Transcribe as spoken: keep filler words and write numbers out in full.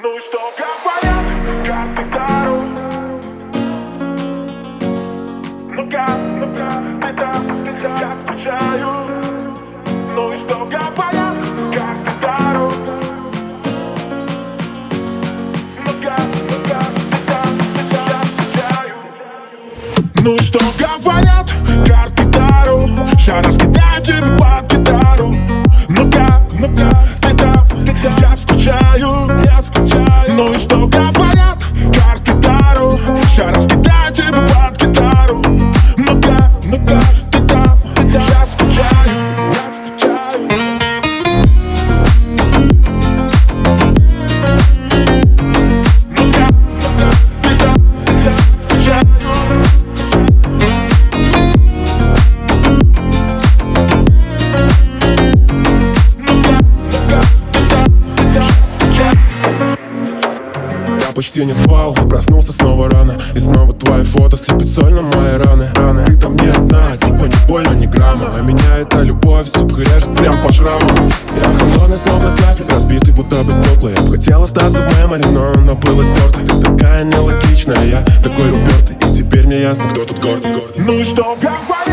Ну и что говорят, как ты дару? Ну как, ну как, ты там, ты там, я скучаю. Ну и что говорят, как ты дару? Ну как, ну как, ты там, ты там, я скучаю. Ну и что говорят, карты дару? Ща раскидаю тебе под гитару. Ну как, ну как, ты там, ты там, я скучаю, я скучаю. Ну и что говорят, карты дару? Ща раскидаю тебе под гитару. Ну как, ну как, ты там, ты там, я скучаю, я скучаю. Ну как, ну как, ты там, ты там, скучаю. Почти не спал, проснулся снова рано. И снова твои фото слепит соль на мои раны. Ты там не одна, типа не больно, ни грамма. А меня эта любовь, сука, режет прям по шрамам. Я холодный, словно кафель, разбитый, будто бы стекла. Я бы хотел остаться в мемори, но оно было стерто. Ты такая нелогичная, я такой упертый. И теперь мне ясно, кто тут гордый, гордый. Ну и что говорят?